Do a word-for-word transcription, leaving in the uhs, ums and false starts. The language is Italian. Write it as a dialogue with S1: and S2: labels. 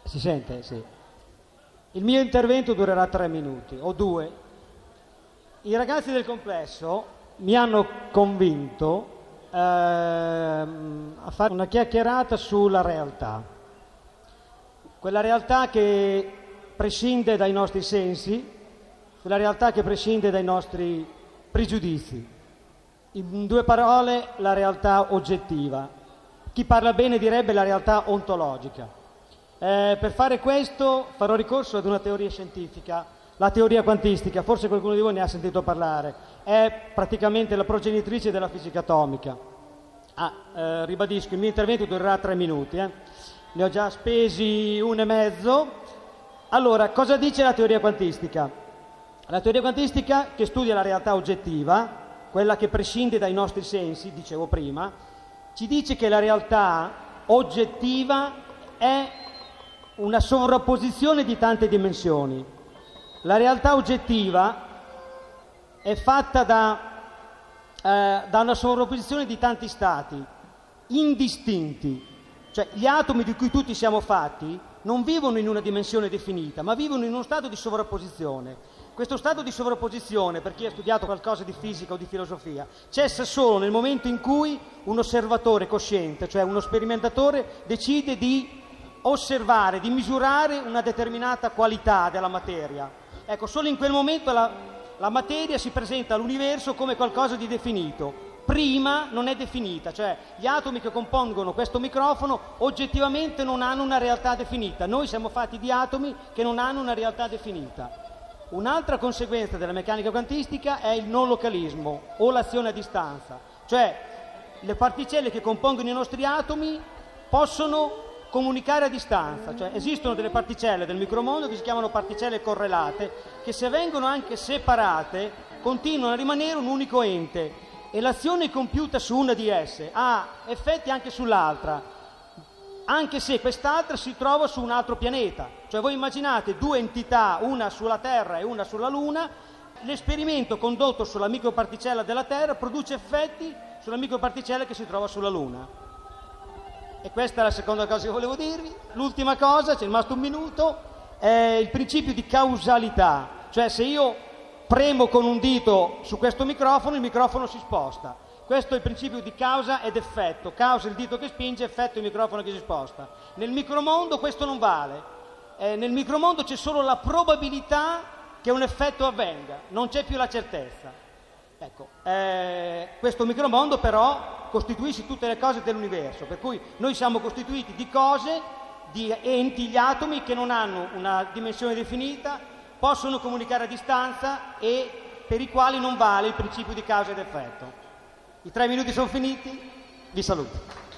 S1: Si sente? Sì. Il mio intervento durerà tre minuti o due. I ragazzi del complesso mi hanno convinto ehm, a fare una chiacchierata sulla realtà. Quella realtà che prescinde dai nostri sensi, quella realtà che prescinde dai nostri pregiudizi. In due parole, la realtà oggettiva. Chi parla bene direbbe la realtà ontologica. Eh, per fare questo farò ricorso ad una teoria scientifica, la teoria quantistica, forse qualcuno di voi ne ha sentito parlare, è praticamente la progenitrice della fisica atomica. Ah, eh, ribadisco, il mio intervento durerà tre minuti, eh. Ne ho già spesi uno e mezzo. Allora, cosa dice la teoria quantistica? La teoria quantistica, che studia la realtà oggettiva, quella che prescinde dai nostri sensi, dicevo prima, ci dice che la realtà oggettiva è una sovrapposizione di tante dimensioni. La realtà oggettiva è fatta da, eh, da una sovrapposizione di tanti stati indistinti, cioè gli atomi di cui tutti siamo fatti non vivono in una dimensione definita, ma vivono in uno stato di sovrapposizione. Questo stato di sovrapposizione, per chi ha studiato qualcosa di fisica o di filosofia, cessa solo nel momento in cui un osservatore cosciente, cioè uno sperimentatore, decide di osservare, di misurare una determinata qualità della materia. Ecco, solo in quel momento la, la materia si presenta all'universo come qualcosa di definito. Prima non è definita, cioè gli atomi che compongono questo microfono oggettivamente non hanno una realtà definita. Noi siamo fatti di atomi che non hanno una realtà definita. Un'altra conseguenza della meccanica quantistica è il non localismo o l'azione a distanza, cioè le particelle che compongono i nostri atomi possono comunicare a distanza, cioè esistono delle particelle del micromondo che si chiamano particelle correlate, che se vengono anche separate continuano a rimanere un unico ente e l'azione compiuta su una di esse ha effetti anche sull'altra, anche se quest'altra si trova su un altro pianeta. Cioè voi immaginate due entità, una sulla Terra e una sulla Luna, l'esperimento condotto sulla microparticella della Terra produce effetti sulla microparticella che si trova sulla Luna. E questa è la seconda cosa che volevo dirvi. L'ultima cosa, c'è rimasto un minuto, è il principio di causalità. Cioè se io premo con un dito su questo microfono, il microfono si sposta. Questo è il principio di causa ed effetto. Causa il dito che spinge, effetto il microfono che si sposta. Nel micromondo questo non vale. Eh, nel micromondo c'è solo la probabilità che un effetto avvenga, non c'è più la certezza. Ecco, eh, questo micromondo però costituisce tutte le cose dell'universo, per cui noi siamo costituiti di cose, di enti, gli atomi, che non hanno una dimensione definita, possono comunicare a distanza e per i quali non vale il principio di causa ed effetto. I tre minuti sono finiti, vi saluto.